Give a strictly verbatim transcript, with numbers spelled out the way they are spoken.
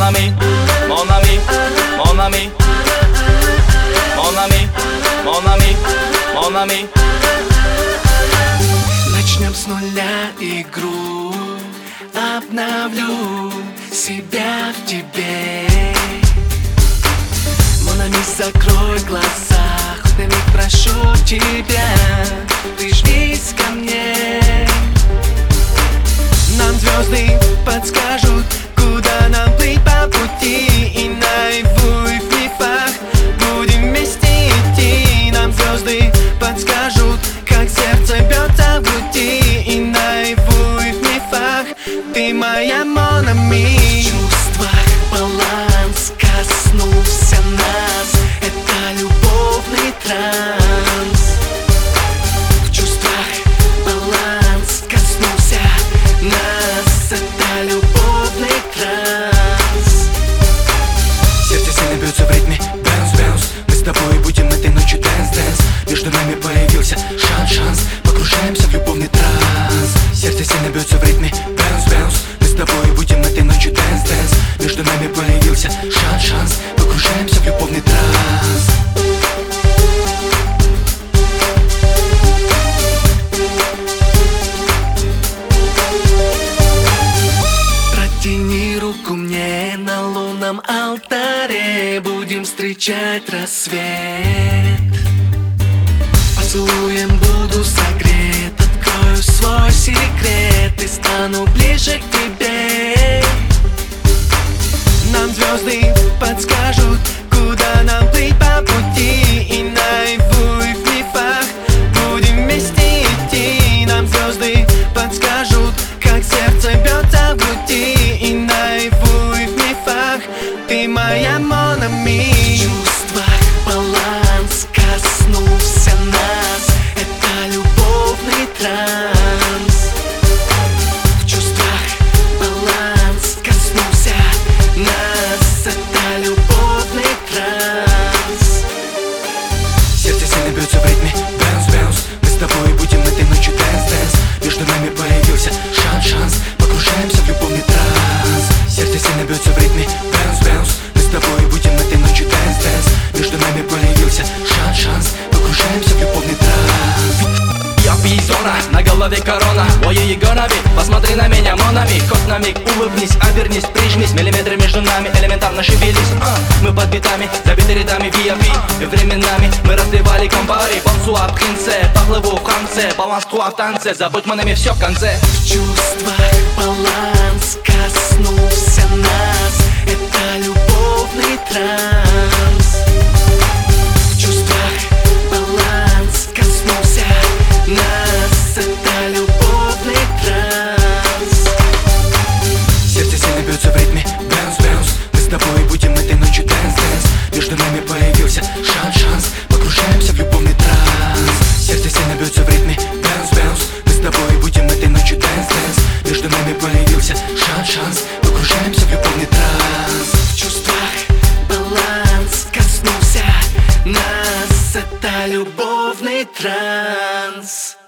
ami, mon ami, mon ami, mon ami, mon ami, mon ami. Начнем с нуля игру, обновлю себя в тебе. Mon ami, закрой глаза, хоть на миг прошу тебя, прижмись ко мне. Нам звезды подскажут, куда нам плыть по пути, и наяву и в мифах будем вместе идти. Нам звезды подскажут, как сердце бьется в груди, и наяву и в мифах ты моя mon ami. В чувствах баланс коснулся нас, это любовный транс. В чувствах баланс коснулся нас, это любовный транс. Сердце сильно бьется в ритме bounce, bounce. Мы с тобой будем этой ночью dance, dance. Между нами появился шанс, шанс. Погружаемся в любовный транс. Сердце сильно бьется в ритме bounce, bounce. Мы с тобой будем этой ночью dance, dance. Между нами появился шанс, шанс. Погружаемся в любовный транс. Протяни руку мне на лунном алтаре, будем встречать рассвет. Поцелуем буду согрет, открою свой секрет и стану ближе к тебе. Нам звезды подскажут, куда нам плыть по пути, и наяву и в мифах будем вместе идти. Нам звезды подскажут, как сердце бьется в груди, и наяву и в мифах ты моя mon ami. В чувствах баланс коснулся нас, это любовный транс. В чувствах баланс коснулся нас, это любовный транс. Сердце сильно бьется в ритме bounce, bounce. Мы с тобой будем этой ночью dance, dance. Между нами появился шанс, шанс. Погружаемся в любовный транс. Сердце сильно бьется в ритме bounce, bounce. Мы с тобой будем этой ночью dance, dance. Между нами появился шанс, шанс. Погружаемся в любовный транс. Я пизона, на голове корона. Ой, you gonna be, посмотри на меня, mon ami. Хоть на миг улыбнись, обернись, прижмись. Миллиметры между нами, элементарно шевелись. а, Мы под битами, забиты рядами ви ай пи. Временами мы разливали камбари. Бонсуа, принце, поплыву в конце. Баланс туа в танце, забудь mon ami, все в конце. В чувствах баланс коснулся нас, это любовный транс. В чувствах баланс коснулся нас, это любовный транс. Сердце сильно бьется в ритме bounce, bounce. Мы с тобой будем этой ночью dance, dance. Между нами появился шанс, шанс. Погружаемся в любовный транс. Сердце сильно бьется в ритме bounce, bounce. Мы с тобой будем этой ночью dance, dance. Между нами появился шанс, шанс. Погружаемся в любовный транс. В чувствах баланс коснулся нас, это любовный транс.